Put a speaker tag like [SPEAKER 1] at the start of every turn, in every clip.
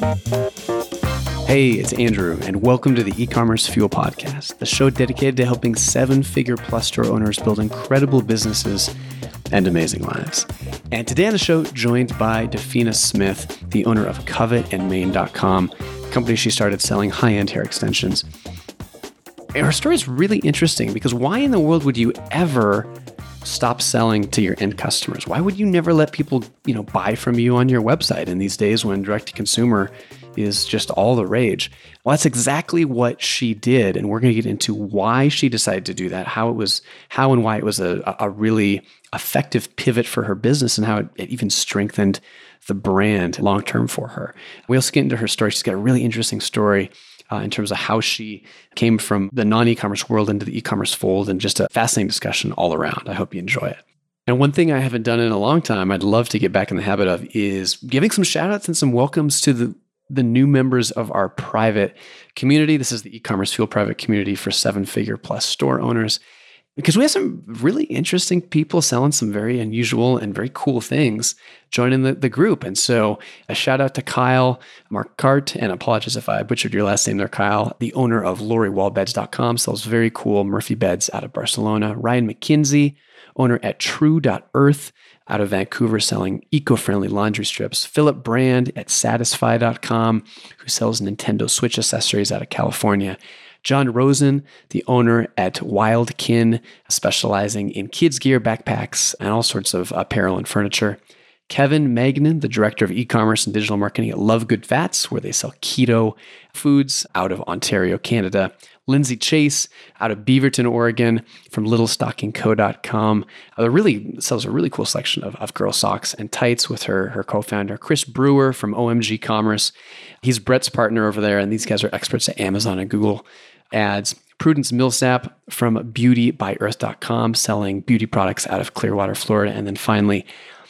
[SPEAKER 1] Hey, it's Andrew, and welcome to the E-Commerce Fuel Podcast, the show dedicated to helping seven-figure plus store owners build incredible businesses and amazing lives. And today on the show, joined by Dafina Smith, the owner of CovetandMain.com, a company she started selling high-end hair extensions. And her story is really interesting because why in the world would you ever stop selling to your end customers? Why would you never let people, buy from you on your website in these days when direct-to-consumer is just all the rage? Well, that's exactly what she did. And we're going to get into why she decided to do that, how and why it was a really effective pivot for her business and how it even strengthened the brand long-term for her. We also get into her story. She's got a really interesting story in terms of how she came from the non-e-commerce world into the e-commerce fold, and just a fascinating discussion all around. I hope you enjoy it. And one thing I haven't done in a long time, I'd love to get back in the habit of, is giving some shout outs and some welcomes to the new members of our private community. This is the E-Commerce Fuel private community for seven-figure plus store owners, because we have some really interesting people selling some very unusual and very cool things joining the group. And so a shout out to Kyle Markart, and apologies if I butchered your last name there, Kyle, the owner of LoriWallBeds.com, sells very cool Murphy beds out of Barcelona. Ryan McKinsey, owner at True.earth out of Vancouver, selling eco-friendly laundry strips. Philip Brand at Satisfy.com, who sells Nintendo Switch accessories out of California. John Rosen, the owner at Wildkin, specializing in kids gear, backpacks, and all sorts of apparel and furniture. Kevin Magnan, the director of e-commerce and digital marketing at Love Good Fats, where they sell keto foods out of Ontario, Canada. Lindsay Chase out of Beaverton, Oregon, from littlestockingco.com. Really sells a really cool selection of girl socks and tights with her co-founder. Chris Brewer from OMG Commerce. He's Brett's partner over there, and these guys are experts at Amazon and Google Ads. Prudence Millsap from beautyByEarth.com, selling beauty products out of Clearwater, Florida. And then finally,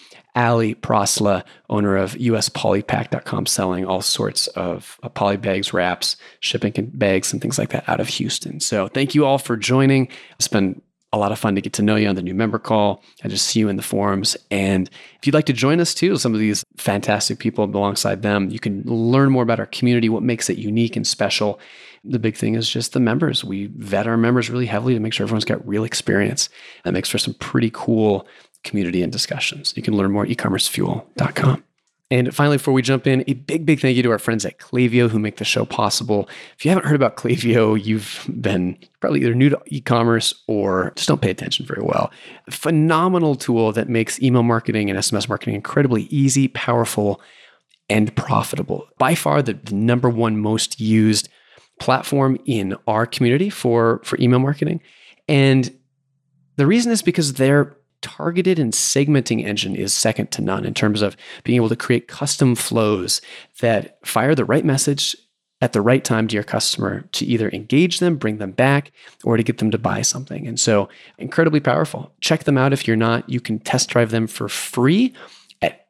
[SPEAKER 1] Ali Prosla, owner of USPolypack.com, selling all sorts of poly bags, wraps, shipping bags, and things like that out of Houston. So thank you all for joining. It's been a lot of fun to get to know you on the new member call. I just see you in the forums. And if you'd like to join us too, some of these fantastic people alongside them, you can learn more about our community, what makes it unique and special. The big thing is just the members. We vet our members really heavily to make sure everyone's got real experience. That makes for some pretty cool community and discussions. You can learn more at ecommercefuel.com. And finally, before we jump in, a big thank you to our friends at Klaviyo who make the show possible. If you haven't heard about Klaviyo, you've been probably either new to e-commerce or just don't pay attention very well. A phenomenal tool that makes email marketing and SMS marketing incredibly easy, powerful, and profitable. By far the number one most used platform in our community for email marketing. And the reason is because their targeted and segmenting engine is second to none in terms of being able to create custom flows that fire the right message at the right time to your customer to either engage them, bring them back, or to get them to buy something. And so incredibly powerful. Check them out if you're not. You can test drive them for free at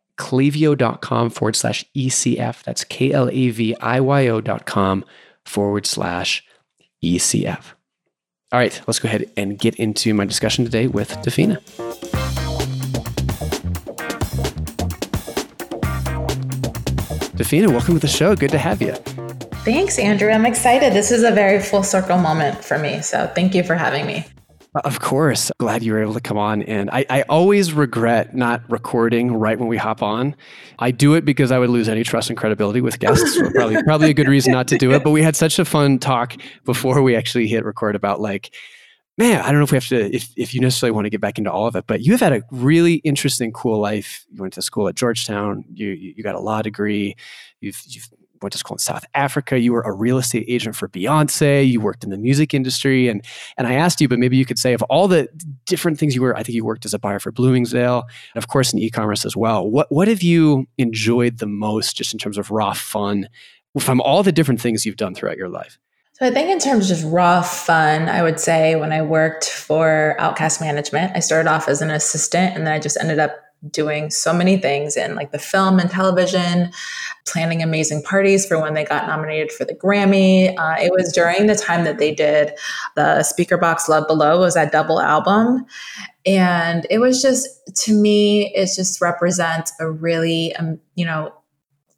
[SPEAKER 1] klaviyo.com/ECF. That's KLAVIYO.com/ECF. All right, let's go ahead and get into my discussion today with Dafina. Dafina, welcome to the show. Good to have you.
[SPEAKER 2] Thanks, Andrew. I'm excited. This is a very full circle moment for me. So thank you for having me.
[SPEAKER 1] Of course. Glad you were able to come on. And I always regret not recording right when we hop on. I do it because I would lose any trust and credibility with guests. So probably a good reason not to do it. But we had such a fun talk before we actually hit record about man, I don't know if we have to, if you necessarily want to get back into all of it, but you have had a really interesting, cool life. You went to school at Georgetown. You got a law degree. You've went to school in South Africa. You were a real estate agent for Beyonce. You worked in the music industry. And I asked you, but maybe you could say of all the different things you were, I think you worked as a buyer for Bloomingdale, and of course in e-commerce as well. What have you enjoyed the most just in terms of raw fun from all the different things you've done throughout your life?
[SPEAKER 2] So I think in terms of just raw fun, I would say when I worked for Outcast Management, I started off as an assistant and then I just ended up doing so many things in like the film and television, planning amazing parties for when they got nominated for the Grammy. It was during the time that they did the Speaker Box Love Below, was that double album. And it was just, to me, it just represents a really,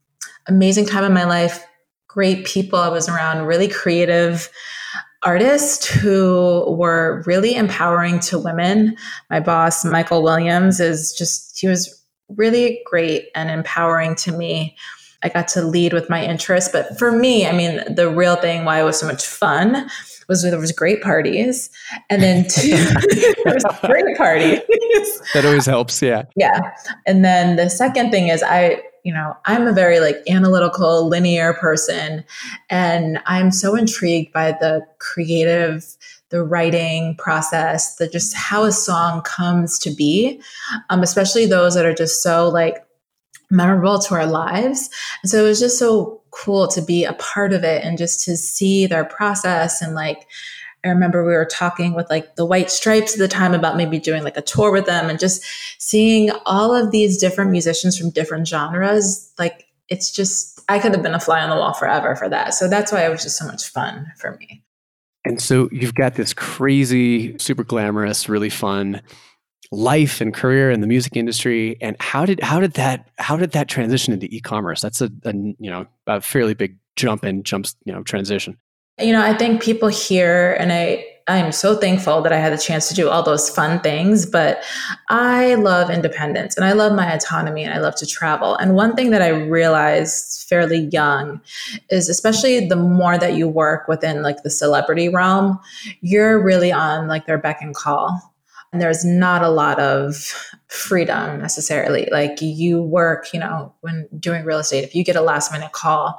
[SPEAKER 2] amazing time in my life, great people. I was around really creative artists who were really empowering to women. My boss, Michael Williams, he was really great and empowering to me. I got to lead with my interests. But for me, I mean, the real thing why it was so much fun was there was great parties. And then there was great parties.
[SPEAKER 1] That always helps. Yeah.
[SPEAKER 2] Yeah. And then the second thing is I'm a very like analytical, linear person. And I'm so intrigued by the creative, the writing process, just how a song comes to be, especially those that are just so like memorable to our lives. And so it was just so cool to be a part of it and just to see their process. And like, I remember we were talking with like the White Stripes at the time about maybe doing like a tour with them, and just seeing all of these different musicians from different genres. Like, it's just, I could have been a fly on the wall forever for that. So that's why it was just so much fun for me.
[SPEAKER 1] And so you've got this crazy, super glamorous, really fun life and career in the music industry. And how did that transition into e-commerce? That's a fairly big transition.
[SPEAKER 2] I think people hear, and I'm so thankful that I had the chance to do all those fun things, but I love independence and I love my autonomy and I love to travel. And one thing that I realized fairly young is, especially the more that you work within like the celebrity realm, you're really on like their beck and call. And there's not a lot of freedom necessarily. Like, you work, when doing real estate, if you get a last minute call,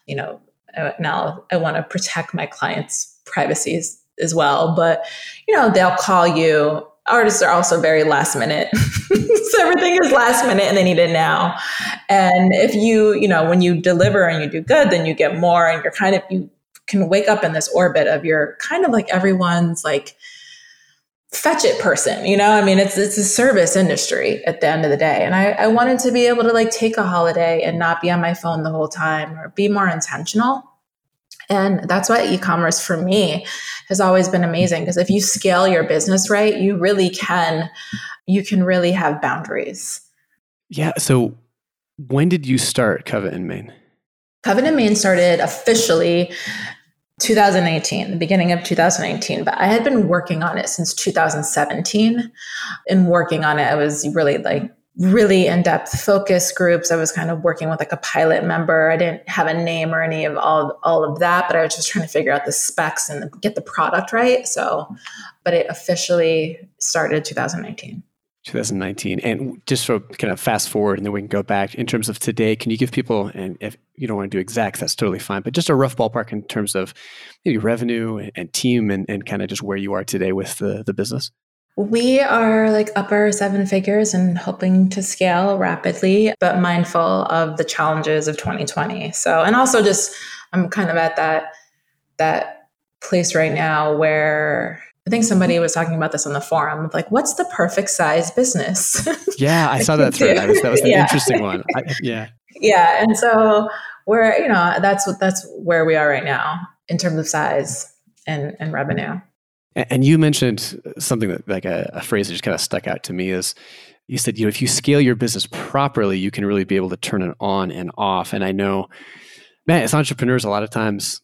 [SPEAKER 2] now I want to protect my clients' privacies as well. But, they'll call you. Artists are also very last minute. So everything is last minute and they need it now. And if when you deliver and you do good, then you get more, and you can wake up in this orbit of you're kind of like everyone's like fetch it person, I mean, it's a service industry at the end of the day. And I wanted to be able to like take a holiday and not be on my phone the whole time, or be more intentional. And that's why e-commerce for me has always been amazing, because if you scale your business right, you can really have boundaries.
[SPEAKER 1] Yeah. So when did you start Covet in Main?
[SPEAKER 2] Covet in Main started officially 2018, the beginning of 2018, but I had been working on it since 2017. And working on it, I was really in-depth focus groups. I was kind of working with like a pilot member. I didn't have a name or any of all of that, but I was just trying to figure out the specs and get the product right. But it officially started 2019.
[SPEAKER 1] 2019. And just for kind of fast forward, and then we can go back in terms of today, can you give people, and if you don't want to do exacts, that's totally fine, but just a rough ballpark in terms of maybe revenue and team and kind of just where you are today with the business?
[SPEAKER 2] We are like upper seven figures and hoping to scale rapidly, but mindful of the challenges of 2020. So, and also just, I'm kind of at that place right now where I think somebody was talking about this on the forum of like, what's the perfect size business?
[SPEAKER 1] Yeah, I saw that thread. That was an interesting one. Yeah.
[SPEAKER 2] And so that's where we are right now in terms of size and revenue.
[SPEAKER 1] And you mentioned something that like a phrase that just kind of stuck out to me is, you said, if you scale your business properly, you can really be able to turn it on and off. And I know, man, as entrepreneurs, a lot of times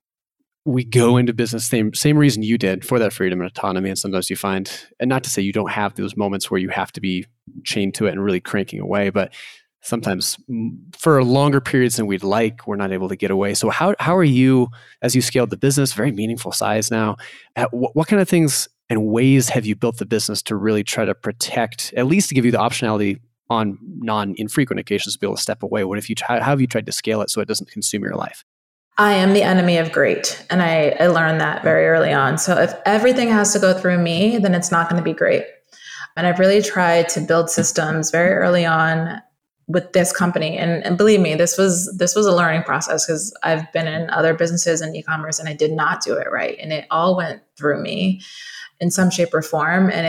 [SPEAKER 1] we go into business same reason you did, for that freedom and autonomy. And sometimes you find, and not to say you don't have those moments where you have to be chained to it and really cranking away, but sometimes for longer periods than we'd like, we're not able to get away. So how are you, as you scaled the business, very meaningful size now, what kind of things and ways have you built the business to really try to protect, at least to give you the optionality on non-infrequent occasions to be able to step away? How have you tried to scale it so it doesn't consume your life?
[SPEAKER 2] I am the enemy of great. And I learned that very early on. So if everything has to go through me, then it's not going to be great. And I've really tried to build systems very early on with this company. And believe me, this was a learning process, because I've been in other businesses and e-commerce and I did not do it right. And it all went through me in some shape or form. And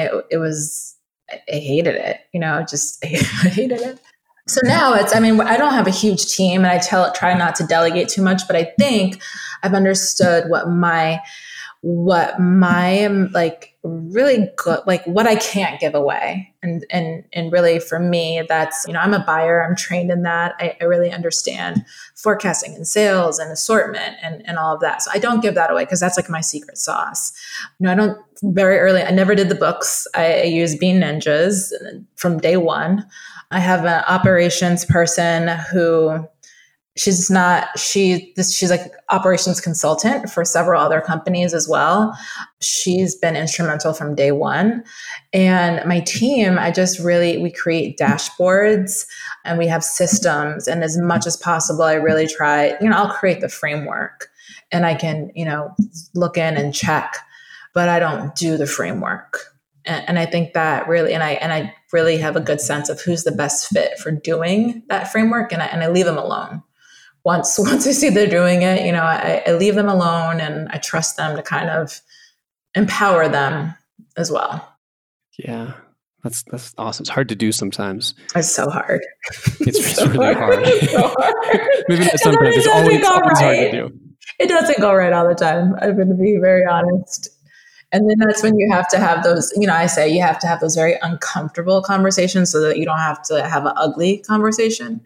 [SPEAKER 2] I hated it, I hated it. So now I don't have a huge team, and I try not to delegate too much, but I think I've understood what my like really good, like what I can't give away And really for me, that's, I'm a buyer, I'm trained in that. I really understand forecasting and sales and assortment and all of that. So I don't give that away because that's like my secret sauce. I don't very early, I never did the books. I use Bean Ninjas from day one. I have an operations person who she's like operations consultant for several other companies as well. She's been instrumental from day one. And my team, we create dashboards and we have systems. And as much as possible, I really try, I'll create the framework and I can, look in and check, but I don't do the framework. And I think that really, and I really have a good sense of who's the best fit for doing that framework. And I leave them alone. Once I see they're doing it, I leave them alone and I trust them to kind of empower them as well.
[SPEAKER 1] Yeah, that's awesome. It's hard to do sometimes.
[SPEAKER 2] It's so hard.
[SPEAKER 1] It's really hard. It's so hard. Maybe not sometimes. It's always hard to do.
[SPEAKER 2] It doesn't go right all the time. I'm going to be very honest. And then that's when you have to have those, I say you have to have those very uncomfortable conversations so that you don't have to have an ugly conversation.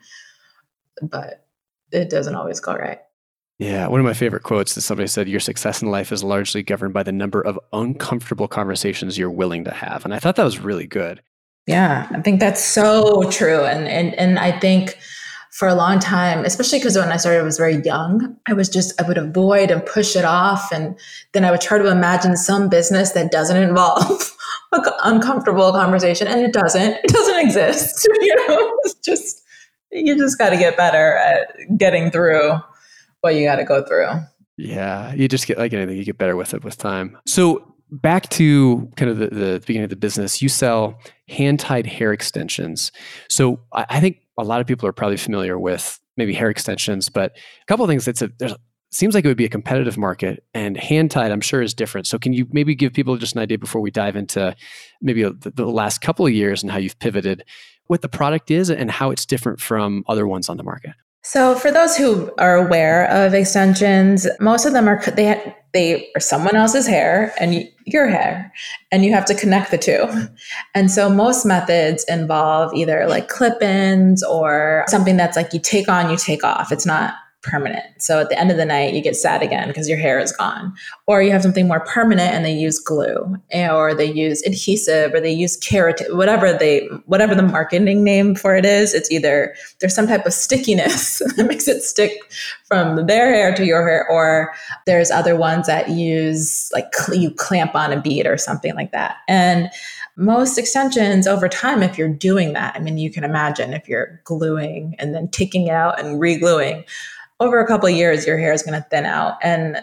[SPEAKER 2] But it doesn't always go right.
[SPEAKER 1] Yeah. One of my favorite quotes is somebody said, your success in life is largely governed by the number of uncomfortable conversations you're willing to have. And I thought that was really good.
[SPEAKER 2] Yeah, I think that's so true. And I think for a long time, especially because when I started, I was very young, I would avoid and push it off. And then I would try to imagine some business that doesn't involve an uncomfortable conversation. And it doesn't exist. It's just, you just got to get better at getting through what you got to go through.
[SPEAKER 1] Yeah. You just get, like anything, you get better with it with time. So back to kind of the beginning of the business, you sell hand-tied hair extensions. So I think a lot of people are probably familiar with maybe hair extensions, but a couple of things seems like it would be a competitive market, and hand-tied, I'm sure, is different. So can you maybe give people just an idea before we dive into maybe the last couple of years and how you've pivoted, what the product is and how it's different from other ones on the market?
[SPEAKER 2] So for those who are aware of extensions, most of them they are someone else's hair and your hair, and you have to connect the two. And so most methods involve either like clip-ins or something that's like you take on, you take off. It's not permanent. So at the end of the night, you get sad again because your hair is gone. Or you have something more permanent and they use glue, or they use adhesive, or they use keratin, whatever the marketing name for it is. It's either there's some type of stickiness that makes it stick from their hair to your hair, or there's other ones that use like you clamp on a bead or something like that. And most extensions over time, if you're doing that, I mean, you can imagine if you're gluing and then taking it out and re-gluing, over a couple of years, your hair is going to thin out, and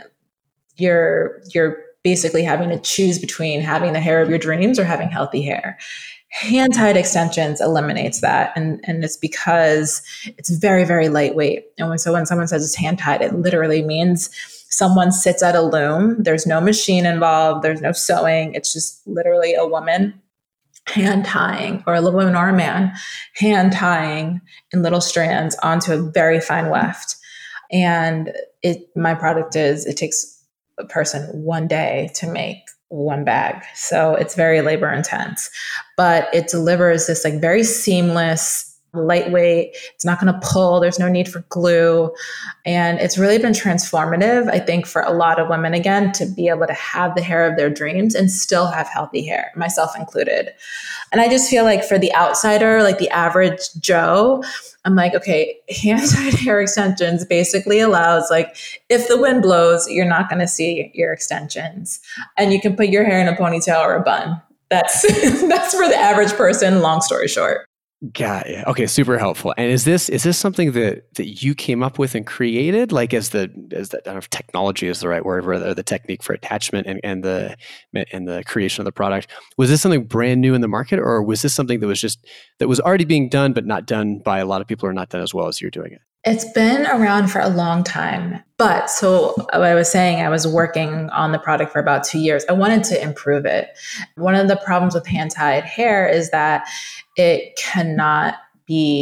[SPEAKER 2] you're basically having to choose between having the hair of your dreams or having healthy hair. Hand-tied extensions eliminates that, and it's because it's very, very lightweight. And when someone says it's hand-tied, it literally means someone sits at a loom. There's no machine involved. There's no sewing. It's just literally a woman hand tying, or a woman or a man hand tying in little strands onto a very fine weft. And my product it takes a person one day to make one bag. So it's very labor intense, but it delivers this like very seamless, lightweight. It's not going to pull. There's no need for glue. And it's really been transformative, I think, for a lot of women, again, to be able to have the hair of their dreams and still have healthy hair, myself included. And I just feel like for the outsider, like the average Joe, I'm like, okay, hand-tied hair extensions basically allows, like, if the wind blows, you're not going to see your extensions, and you can put your hair in a ponytail or a bun. That's for the average person, long story short.
[SPEAKER 1] Got it. Okay, super helpful. And is this something that you came up with and created, like as the I don't know if technology is the right word, or the technique for attachment and the creation of the product? Was this something brand new in the market, or was this something that was already being done but not done by a lot of people, or not done as well as you're doing it?
[SPEAKER 2] It's been around for a long time. But so I was saying, I was working on the product for about 2 years. I wanted to improve it. One of the problems with hand-tied hair is that it cannot be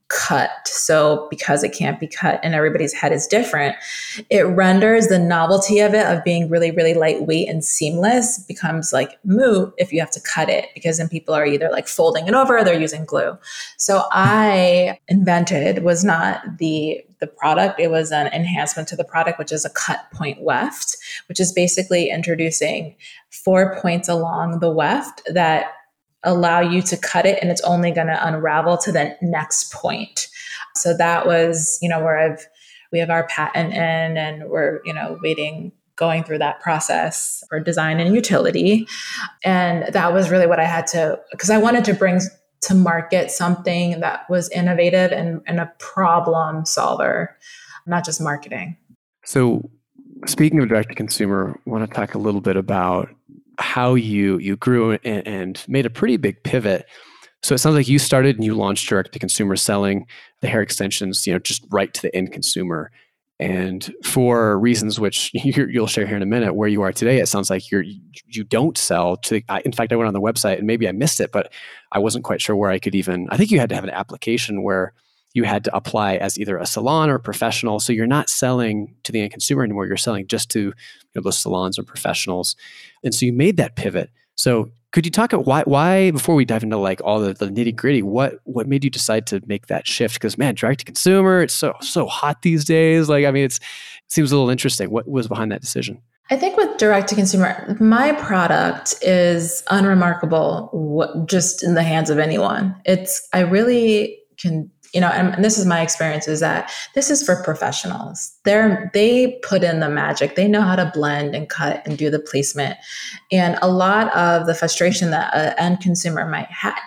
[SPEAKER 2] cut. So because it can't be cut and everybody's head is different, it renders the novelty of it of being really, really lightweight and seamless becomes like moot if you have to cut it, because then people are either like folding it over or they're using glue. So I invented, was not the product, it was an enhancement to the product, which is a cut point weft, which is basically introducing 4 points along the weft that allow you to cut it, and it's only going to unravel to the next point. So that was, where we have our patent in, and we're, going through that process for design and utility. And that was really what I had to, because I wanted to bring to market something that was innovative and a problem solver, not just marketing.
[SPEAKER 1] So speaking of direct to consumer, I want to talk a little bit about how you grew and made a pretty big pivot. So it sounds like you started and you launched direct to consumer selling the hair extensions, just right to the end consumer. And for reasons which you'll share here in a minute, where you are today, it sounds like you don't sell to. In fact, I went on the website and maybe I missed it, but I wasn't quite sure where I could even. I think you had to have an application where you had to apply as either a salon or a professional. So you're not selling to the end consumer anymore. You're selling just to those salons or professionals. And so you made that pivot. So could you talk about why before we dive into like all the nitty gritty, what made you decide to make that shift? Because man, direct to consumer, it's so hot these days. Like, I mean, it seems a little interesting. What was behind that decision?
[SPEAKER 2] I think with direct to consumer, my product is unremarkable just in the hands of anyone. I really can, and this is my experience, is that this is for professionals. They put in the magic. They know how to blend and cut and do the placement. And a lot of the frustration that an end consumer might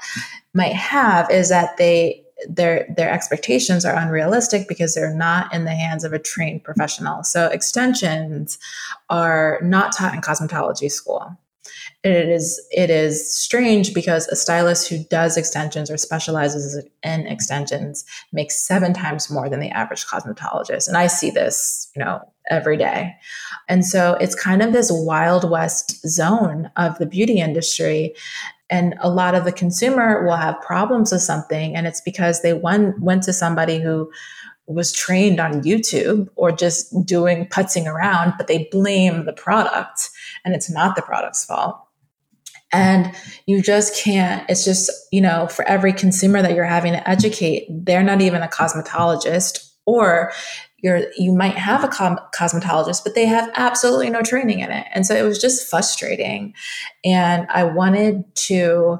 [SPEAKER 2] have is that their expectations are unrealistic because they're not in the hands of a trained professional. So extensions are not taught in cosmetology school. It is strange because a stylist who does extensions or specializes in extensions makes 7 times more than the average cosmetologist. And I see this, every day. And so it's kind of this Wild West zone of the beauty industry. And a lot of the consumer will have problems with something. And it's because they went to somebody who was trained on YouTube or just doing putzing around, but they blame the product and it's not the product's fault. And you just can't, it's just, for every consumer that you're having to educate, they're not even a cosmetologist, or you might have a cosmetologist, but they have absolutely no training in it. And so it was just frustrating. And I wanted to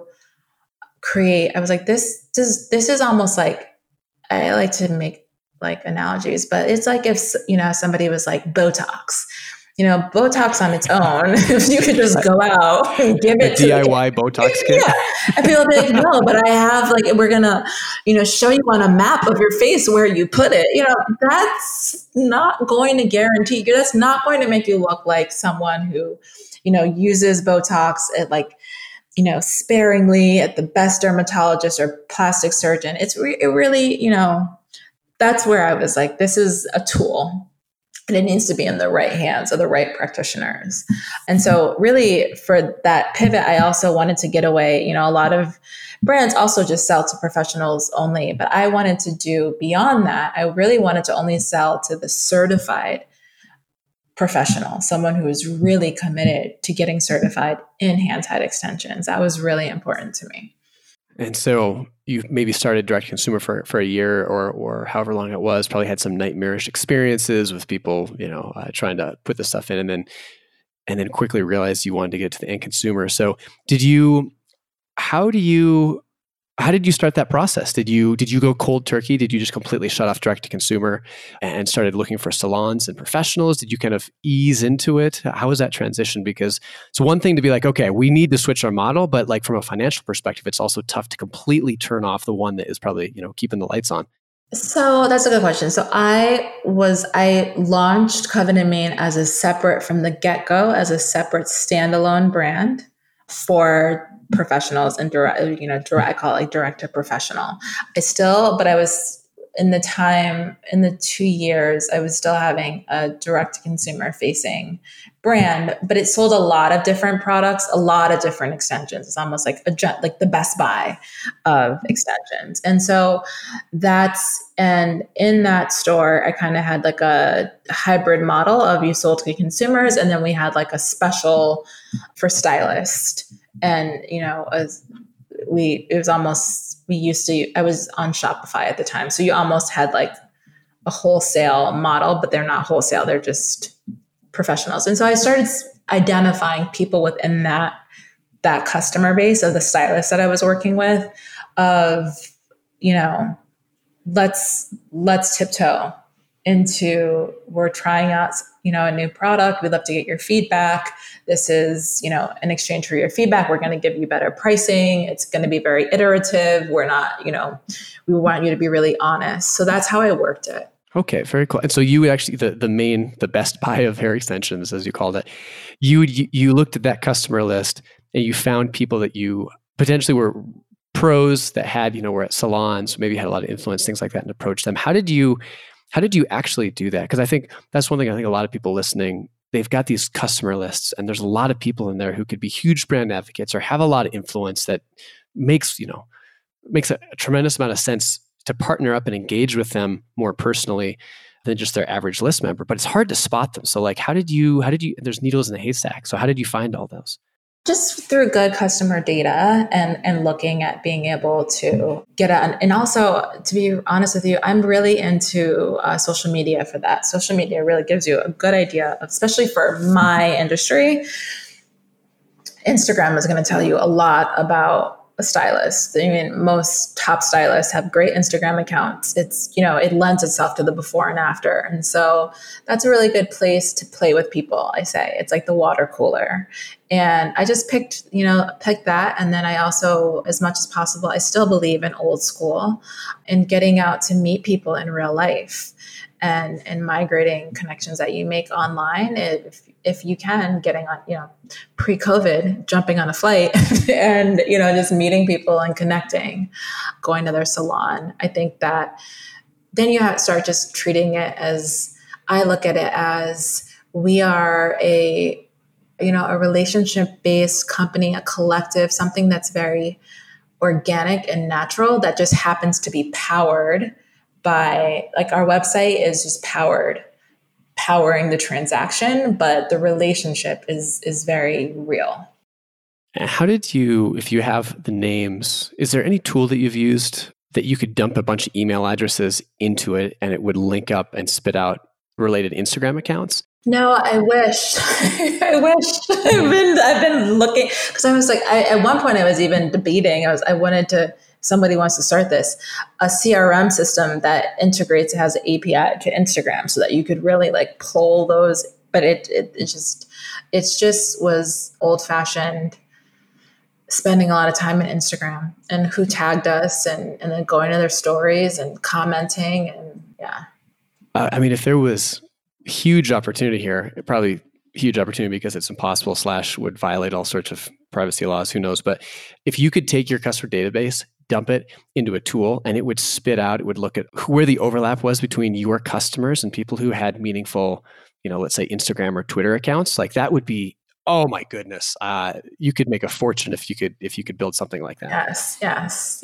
[SPEAKER 2] I was like, this is almost like, I like to make like analogies, but it's like if, somebody was like Botox. Botox on its own, you could just go out and give it
[SPEAKER 1] to DIY Botox kit.
[SPEAKER 2] Yeah. And people be like, no, but I have we're going to, show you on a map of your face where you put it. That's not going to guarantee you. That's not going to make you look like someone who, uses Botox at sparingly at the best dermatologist or plastic surgeon. It really, that's where I was like, this is a tool. And it needs to be in the right hands of the right practitioners. And so really for that pivot, I also wanted to get away, a lot of brands also just sell to professionals only, but I wanted to do beyond that. I really wanted to only sell to the certified professional, someone who is really committed to getting certified in hand-tied extensions. That was really important to me.
[SPEAKER 1] And so you maybe started direct consumer for a year or however long it was, probably had some nightmarish experiences with people, trying to put this stuff in and then quickly realized you wanted to get to the end consumer. So how did you start that process? Did you go cold turkey? Did you just completely shut off direct to consumer and started looking for salons and professionals? Did you kind of ease into it? How was that transition? Because it's one thing to be like, okay, we need to switch our model, but like from a financial perspective, it's also tough to completely turn off the one that is probably, keeping the lights on.
[SPEAKER 2] So that's a good question. So I launched Coven & Main as a separate from the get-go as a separate standalone brand for professionals and direct, I call it like direct to professional. I was in the 2 years, I was still having a direct to consumer facing brand, but it sold a lot of different products, a lot of different extensions. It's almost like like the Best Buy of extensions. And so and in that store, I kind of had like a hybrid model of you sold to consumers. And then we had like a special for stylists. And, I was on Shopify at the time. So you almost had like a wholesale model, but they're not wholesale. They're just professionals. And so I started identifying people within that customer base of the stylists that I was working with of, let's tiptoe into, we're trying out, a new product. We'd love to get your feedback. This is, in exchange for your feedback, we're going to give you better pricing. It's going to be very iterative. We're not, we want you to be really honest. So that's how I worked it.
[SPEAKER 1] Okay, very cool. And so you would actually, the Best Buy of hair extensions, as you called it, you looked at that customer list and you found people that you potentially were pros that had, were at salons, maybe had a lot of influence, things like that, and approached them. How did you actually do that? Because I think that's one thing I think a lot of people listening, they've got these customer lists and there's a lot of people in there who could be huge brand advocates or have a lot of influence that makes a tremendous amount of sense to partner up and engage with them more personally than just their average list member. But it's hard to spot them. So like, how did you, there's needles in the haystack. So how did you find all those?
[SPEAKER 2] Just through good customer data and looking at being able to get out. And also, to be honest with you, I'm really into social media for that. Social media really gives you a good idea, especially for my industry. Instagram is going to tell you a lot about a stylist. I mean, most top stylists have great Instagram accounts. It's, it lends itself to the before and after. And so that's a really good place to play with people. I say it's like the water cooler. And I just picked that. And then I also, as much as possible, I still believe in old school and getting out to meet people in real life and migrating connections that you make online. If you can, getting on, pre-COVID, jumping on a flight and, just meeting people and connecting, going to their salon. I think that then you have to start just treating it as, I look at it as we are a relationship-based company, a collective, something that's very organic and natural that just happens to be powered by, like, our website is just powering the transaction, but the relationship is very real.
[SPEAKER 1] How did you, if you have the names, is there any tool that you've used that you could dump a bunch of email addresses into it and it would link up and spit out related Instagram accounts?
[SPEAKER 2] No, I wish. I wish. I've been looking, because I was like, at one point I was even debating. I wanted to. Somebody wants to start this, a CRM system that integrates, it has an API to Instagram so that you could really like pull those. But it just was old fashioned, spending a lot of time on Instagram and who tagged us and then going to their stories and commenting and yeah.
[SPEAKER 1] I mean, if there was huge opportunity here, probably huge opportunity because it's impossible / would violate all sorts of privacy laws, who knows. But if you could take your customer database, dump it into a tool, and it would spit out, it would look at where the overlap was between your customers and people who had meaningful, let's say Instagram or Twitter accounts, like that would be, oh my goodness, you could make a fortune if you could build something like that.
[SPEAKER 2] Yes.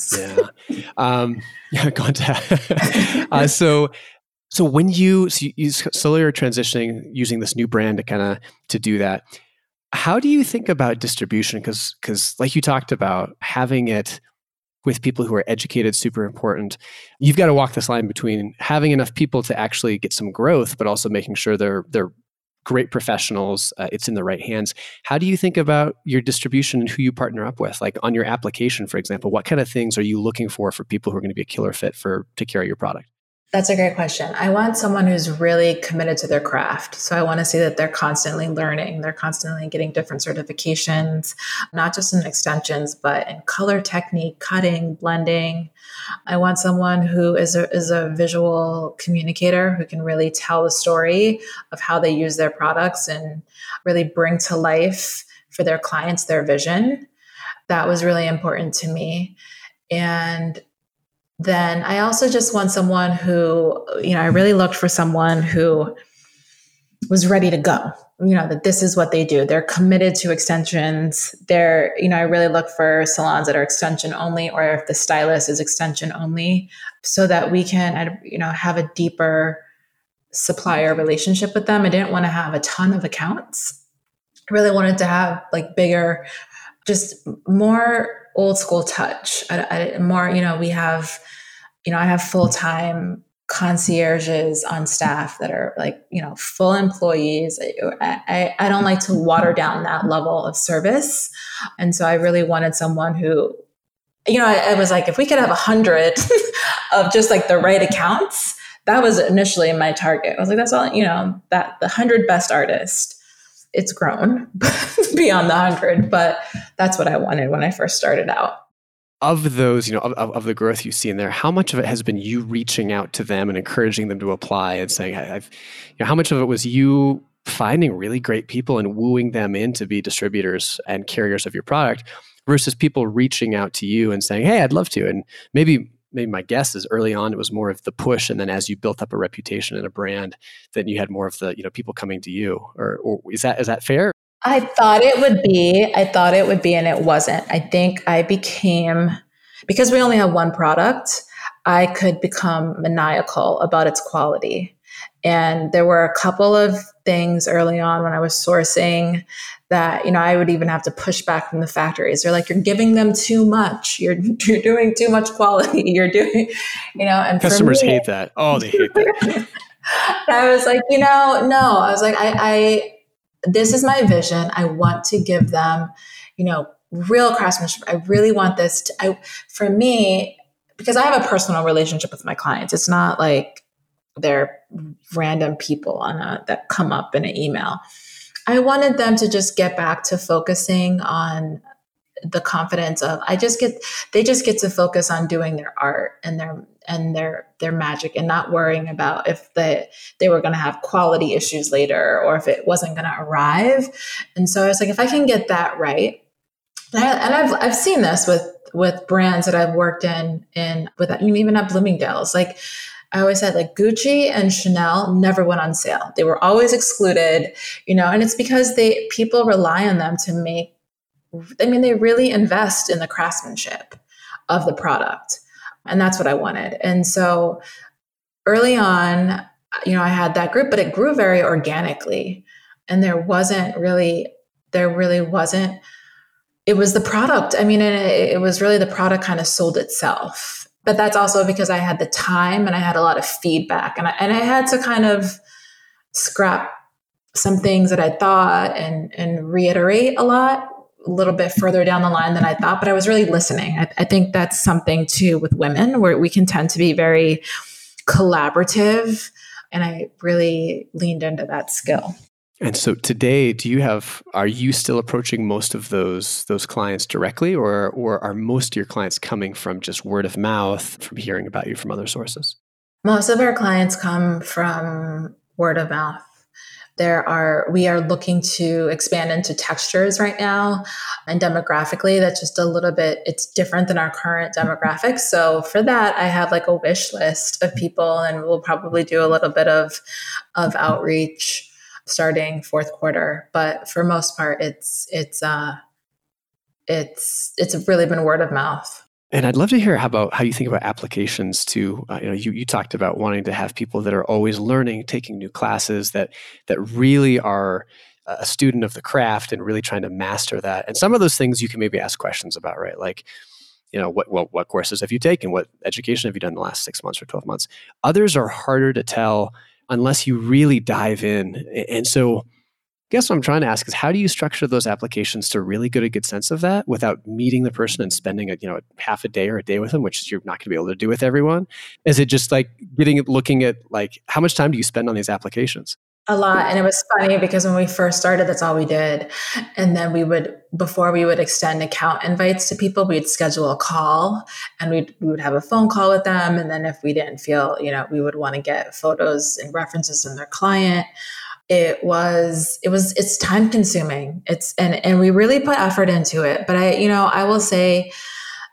[SPEAKER 1] Yeah. So when you slowly are transitioning using this new brand to do that, how do you think about distribution? Because like you talked about, having it with people who are educated, super important. You've got to walk this line between having enough people to actually get some growth, but also making sure they're great professionals, it's in the right hands. How do you think about your distribution and who you partner up with? Like on your application, for example, what kind of things are you looking for people who are going to be a killer fit to carry your product?
[SPEAKER 2] That's a great question. I want someone who's really committed to their craft. So I want to see that they're constantly learning. They're constantly getting different certifications, not just in extensions, but in color technique, cutting, blending. I want someone who is a visual communicator who can really tell the story of how they use their products and really bring to life for their clients their vision. That was really important to me. And then I also just want someone who, I really looked for someone who was ready to go, that this is what they do. They're committed to extensions. I really look for salons that are extension only, or if the stylist is extension only, so that we can, have a deeper supplier relationship with them. I didn't want to have a ton of accounts. I really wanted to have like bigger, just more old school touch. More, we have, I have full-time concierges on staff that are like, full employees. I don't like to water down that level of service. And so I really wanted someone who, I was like, if we could have 100 of just like the right accounts, that was initially my target. I was like, that's all, that the 100 best artists. It's grown beyond the 100, but that's what I wanted when I first started out.
[SPEAKER 1] Of those, of the growth you see in there, how much of it has been you reaching out to them and encouraging them to apply and saying, how much of it was you finding really great people and wooing them in to be distributors and carriers of your product versus people reaching out to you and saying, hey, I'd love to. And maybe my guess is early on, it was more of the push. And then as you built up a reputation and a brand, then you had more of the, people coming to you, or is that fair?
[SPEAKER 2] I thought it would be, and it wasn't. I think I became, because we only have one product, I could become maniacal about its quality. And there were a couple of things early on when I was sourcing that, I would even have to push back from the factories. They're like, you're giving them too much. You're doing too much quality. You're doing, and
[SPEAKER 1] customers hate that. Oh, they hate that.
[SPEAKER 2] And I was like, no, I was like, this is my vision. I want to give them, real craftsmanship. I really want this for me, because I have a personal relationship with my clients. It's not like they're random people that come up in an email. I wanted them to just get back to focusing on the confidence of, they just get to focus on doing their art and their magic, and not worrying about if they were going to have quality issues later or if it wasn't going to arrive. And so I was like, if I can get that right, and I've seen this with brands that I've worked in with even at Bloomingdale's, like I always said, like Gucci and Chanel never went on sale. They were always excluded, and it's because people rely on them to make, they really invest in the craftsmanship of the product. And that's what I wanted. And so early on, I had that group, but it grew very organically. And there really wasn't, it was the product. It was really the product kind of sold itself. But that's also because I had the time and I had a lot of feedback, and I had to kind of scrap some things that I thought and reiterate a little bit further down the line than I thought, but I was really listening. I think that's something too with women, where we can tend to be very collaborative, and I really leaned into that skill.
[SPEAKER 1] And so today, are you still approaching most of those clients directly, or are most of your clients coming from just word of mouth, from hearing about you from other sources?
[SPEAKER 2] Most of our clients come from word of mouth. We are looking to expand into textures right now, and demographically, that's just a little bit, it's different than our current demographics. So for that, I have like a wish list of people, and we'll probably do a little bit of outreach starting fourth quarter. But for most part, it's really been word of mouth.
[SPEAKER 1] And I'd love to hear how you think about applications to, you talked about wanting to have people that are always learning, taking new classes, that really are a student of the craft and really trying to master that. And some of those things you can maybe ask questions about, right? Like, what courses have you taken? What education have you done in the last 6 months or 12 months? Others are harder to tell unless you really dive in. And so I guess what I'm trying to ask is, how do you structure those applications to really get a good sense of that without meeting the person and spending half a day or a day with them, which you're not going to be able to do with everyone? Is it just like looking at like, how much time do you spend on these applications?
[SPEAKER 2] A lot. And it was funny because when we first started, that's all we did. And then before we would extend account invites to people, we'd schedule a call, and we would have a phone call with them. And then if we didn't feel, we would want to get photos and references from their client. It's time consuming. And we really put effort into it. But I will say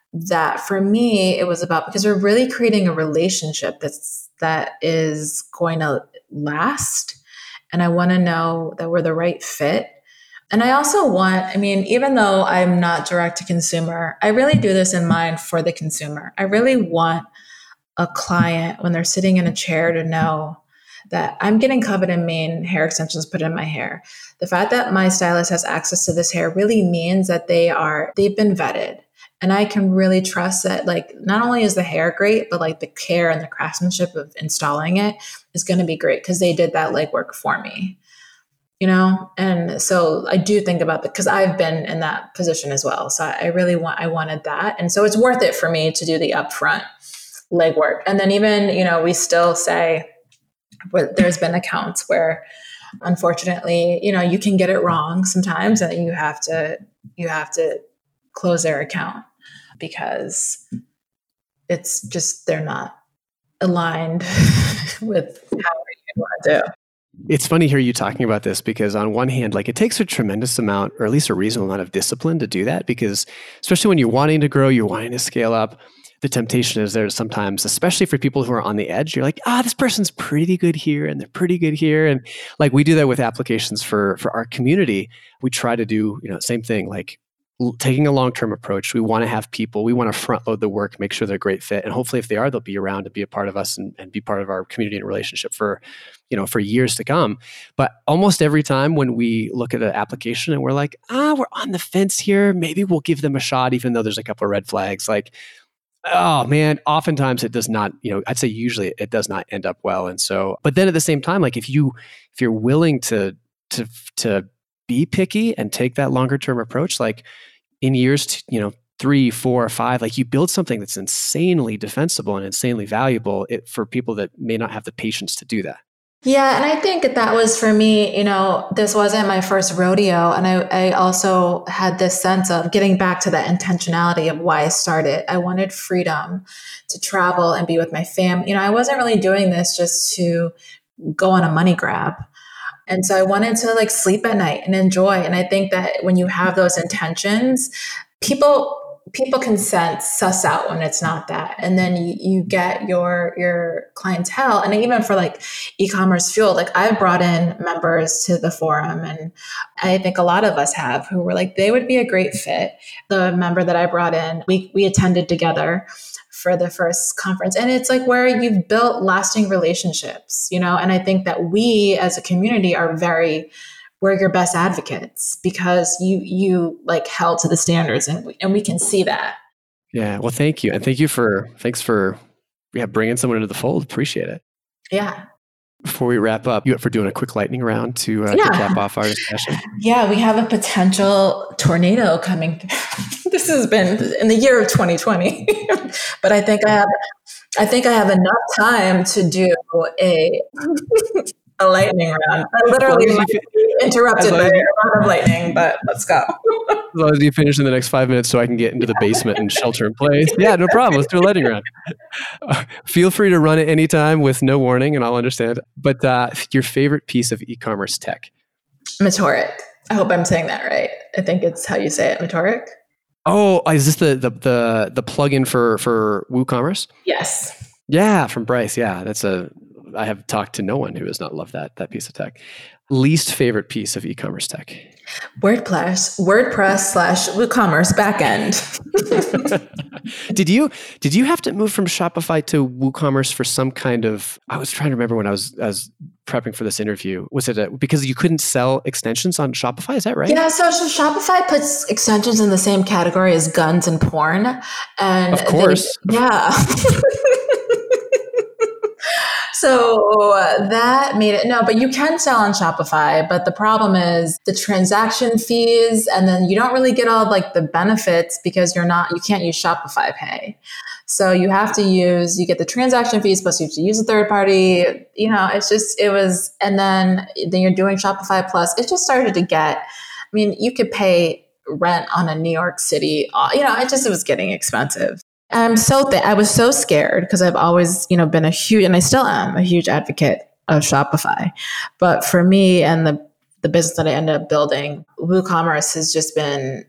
[SPEAKER 2] that for me, it was about, because we're really creating a relationship that is going to last. And I want to know that we're the right fit. And I also want, even though I'm not direct to consumer, I really do this in mind for the consumer. I really want a client, when they're sitting in a chair, to know that I'm getting Covet and Main hair extensions put in my hair. The fact that my stylist has access to this hair really means that they've been vetted. And I can really trust that, like, not only is the hair great, but like the care and the craftsmanship of installing it is going to be great because they did that legwork for me, you know? And so I do think about that because I've been in that position as well. So I wanted that. And so it's worth it for me to do the upfront legwork. And then even, we still say, but there's been accounts where unfortunately, you can get it wrong sometimes and you have to close their account because it's just, they're not aligned with how you want to do.
[SPEAKER 1] It's funny to hear you talking about this because on one hand, like it takes a tremendous amount, or at least a reasonable amount of discipline to do that, because especially when you're wanting to grow, you're wanting to scale up, the temptation is there sometimes, especially for people who are on the edge. You're like, this person's pretty good here and they're pretty good here. And like we do that with applications for our community. We try to do, same thing, like taking a long-term approach. We want to have people, we want to front load the work, make sure they're a great fit. And hopefully if they are, they'll be around to be a part of us and be part of our community and relationship for years to come. But almost every time when we look at an application and we're like, we're on the fence here, maybe we'll give them a shot, even though there's a couple of red flags. Like, oh man, oftentimes it does not, I'd say usually it does not end up well. And so, but then at the same time, like if you're willing to be picky and take that longer term approach, like in years, 3, 4, 5, like you build something that's insanely defensible and insanely valuable for people that may not have the patience to do that.
[SPEAKER 2] Yeah. And I think that was for me, this wasn't my first rodeo. And I also had this sense of getting back to that intentionality of why I started. I wanted freedom to travel and be with my family. I wasn't really doing this just to go on a money grab. And so I wanted to like sleep at night and enjoy. And I think that when you have those intentions, people can suss out when it's not that. And then you get your clientele. And even for like e-commerce fuel, like I've brought in members to the forum, and I think a lot of us have, who were like, they would be a great fit. The member that I brought in, we attended together for the first conference. And it's like where you've built lasting relationships, and I think that we as a community we're your best advocates because you like held to the standards and we can see that.
[SPEAKER 1] Yeah. Well, thank you. And thanks for bringing someone into the fold. Appreciate it.
[SPEAKER 2] Yeah.
[SPEAKER 1] Before we wrap up, you up for doing a quick lightning round to cap off our discussion?
[SPEAKER 2] Yeah, we have a potential tornado coming. This has been in the year of 2020, but I think I have enough time to do a lightning round. I literally interrupted by a round of lightning, but let's go.
[SPEAKER 1] As long as you finish in the next 5 minutes so I can get into the basement and shelter in place. Yeah, no problem. Let's do a lightning round. Feel free to run it anytime with no warning and I'll understand. But your favorite piece of e-commerce tech?
[SPEAKER 2] Metoric. I hope I'm saying that right. I think it's how you say it, Metoric.
[SPEAKER 1] Oh, is this the plugin for WooCommerce?
[SPEAKER 2] Yes.
[SPEAKER 1] Yeah, from Bryce. Yeah, I have talked to no one who has not loved that piece of tech. Least favorite piece of e-commerce tech? WordPress
[SPEAKER 2] / WooCommerce backend.
[SPEAKER 1] Did you have to move from Shopify to WooCommerce for some kind of? I was trying to remember when I was prepping for this interview. Was it because you couldn't sell extensions on Shopify? Is that right?
[SPEAKER 2] Yeah. So Shopify puts extensions in the same category as guns and porn, and
[SPEAKER 1] of course,
[SPEAKER 2] yeah. So that made it, no, but you can sell on Shopify, but the problem is the transaction fees, and then you don't really get all like the benefits because you can't use Shopify Pay. So you get the transaction fees, plus you have to use a third party, and then you're doing Shopify Plus. It just started to get, you could pay rent on a New York City, it was getting expensive. I was so scared because I've always, been and I still am a huge advocate of Shopify. But for me and the business that I ended up building, WooCommerce has just been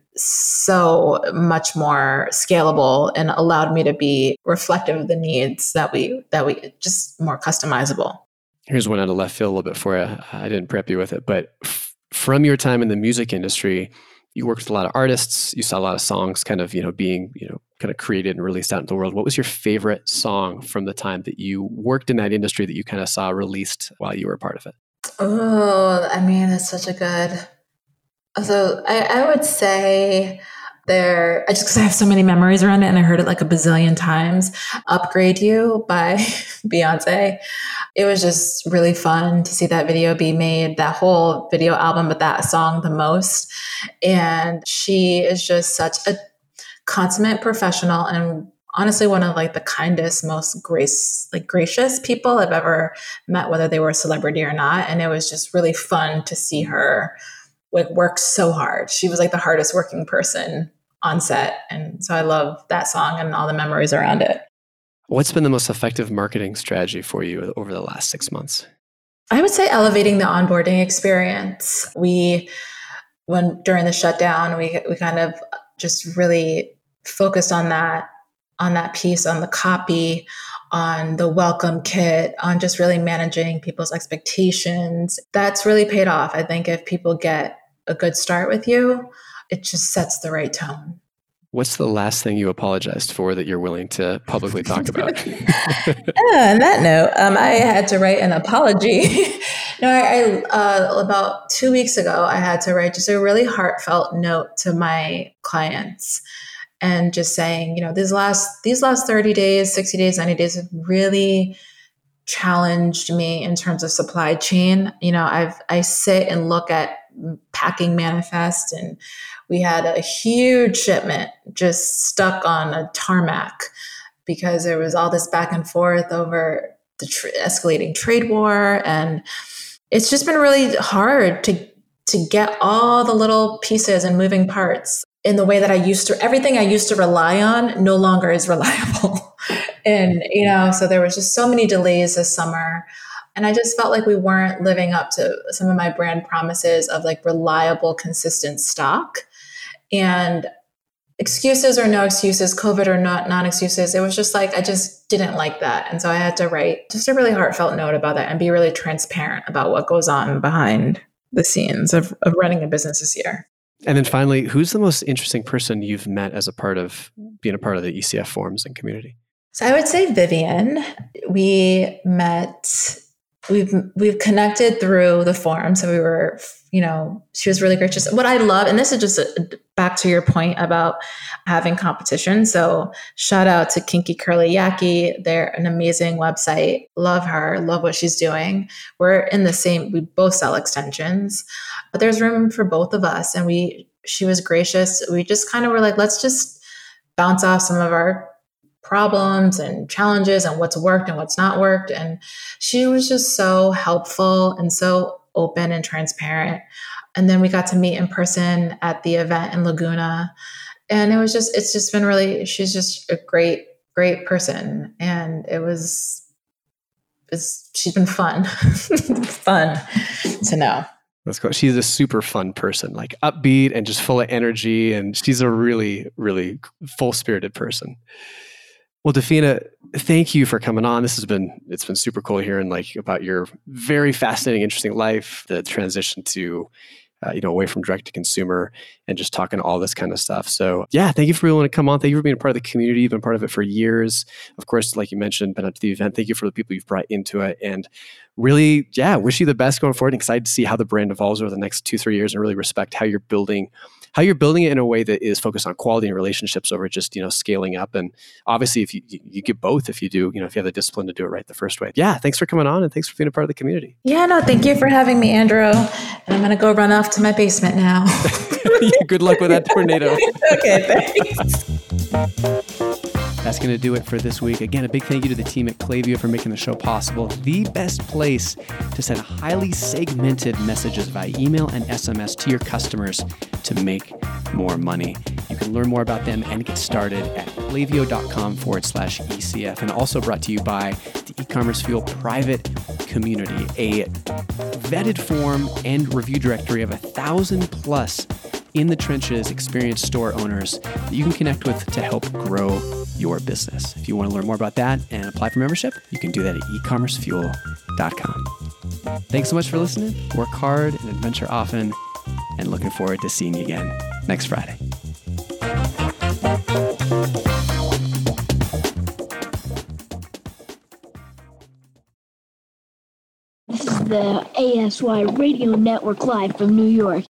[SPEAKER 2] so much more scalable and allowed me to be reflective of the needs that we just more customizable.
[SPEAKER 1] Here's one out of left field a little bit for you. I didn't prep you with it, but from your time in the music industry, you worked with a lot of artists. You saw a lot of songs kind of, being, kind of created and released out into the world. What was your favorite song from the time that you worked in that industry that you kind of saw released while you were a part of it?
[SPEAKER 2] Oh, I mean, that's such a good... So I would say just because I have so many memories around it and I heard it like a bazillion times, Upgrade You by Beyonce. It was just really fun to see that video be made, that whole video album, but that song the most. And she is just such a consummate professional and honestly one of like the kindest, most gracious people I've ever met, whether they were a celebrity or not. And it was just really fun to see her work so hard. She was like the hardest working person on set. And so I love that song and all the memories around it.
[SPEAKER 1] What's been the most effective marketing strategy for you over the last 6 months?
[SPEAKER 2] I would say elevating the onboarding experience. During the shutdown, we kind of just really focused on that piece, on the copy, on the welcome kit, on just really managing people's expectations. That's really paid off. I think if people get a good start with you, it just sets the right tone.
[SPEAKER 1] What's the last thing you apologized for that you're willing to publicly talk about?
[SPEAKER 2] On that note, I had to write an apology. About 2 weeks ago, I had to write just a really heartfelt note to my clients and just saying, these last 30 days, 60 days, 90 days have really challenged me in terms of supply chain. I sit and look at packing manifest, and we had a huge shipment just stuck on a tarmac because there was all this back and forth over the escalating trade war. And it's just been really hard to get all the little pieces and moving parts in the way that everything I used to rely on no longer is reliable. And, so there was just so many delays this summer. And I just felt like we weren't living up to some of my brand promises of like reliable, consistent stock. And excuses or no excuses, COVID or not non-excuses, it was just like, I just didn't like that. And so I had to write just a really heartfelt note about that and be really transparent about what goes on behind the scenes of running a business this year.
[SPEAKER 1] And then finally, who's the most interesting person you've met as being a part of the ECF forums and community?
[SPEAKER 2] So I would say Vivian. We've connected through the forum. So we were, she was really gracious. What I love, and this is just back to your point about having competition. So shout out to Kinky Curly Yaki. They're an amazing website. Love her. Love what she's doing. We're in the same, we both sell extensions, but there's room for both of us. And she was gracious. We just kind of were like, let's just bounce off some of our problems and challenges and what's worked and what's not worked. And she was just so helpful and so open and transparent. And then we got to meet in person at the event in Laguna. And it's just been really, she's just a great, great person. And she's been fun, fun to know.
[SPEAKER 1] That's cool. She's a super fun person, like upbeat and just full of energy. And she's a really, really full-spirited person. Well, Dafina, thank you for coming on. It's been super cool hearing about your very fascinating, interesting life, the transition to, away from direct to consumer and just talking all this kind of stuff. So yeah, thank you for being willing to come on. Thank you for being a part of the community. You've been part of it for years. Of course, like you mentioned, been up to the event. Thank you for the people you've brought into it. And really, wish you the best going forward. And excited to see how the brand evolves over the next 2-3 years and really respect how you're building it in a way that is focused on quality and relationships over just, scaling up. And obviously if you get both, if you do, if you have the discipline to do it right the first way. Yeah. Thanks for coming on and thanks for being a part of the community.
[SPEAKER 2] Yeah, no, thank you for having me, Andrew. And I'm going to go run off to my basement now.
[SPEAKER 1] Good luck with that tornado.
[SPEAKER 2] Okay, thanks.
[SPEAKER 1] That's going to do it for this week. Again, a big thank you to the team at Klaviyo for making the show possible. The best place to send highly segmented messages via email and SMS to your customers to make more money. You can learn more about them and get started at klaviyo.com/ECF. And also brought to you by the E-Commerce Fuel private community, a vetted forum and review directory of 1,000+ in the trenches, experienced store owners that you can connect with to help grow your business. If you want to learn more about that and apply for membership, you can do that at ecommercefuel.com. Thanks so much for listening. Work hard and adventure often, and looking forward to seeing you again next Friday.
[SPEAKER 3] This is the ASY Radio Network live from New York.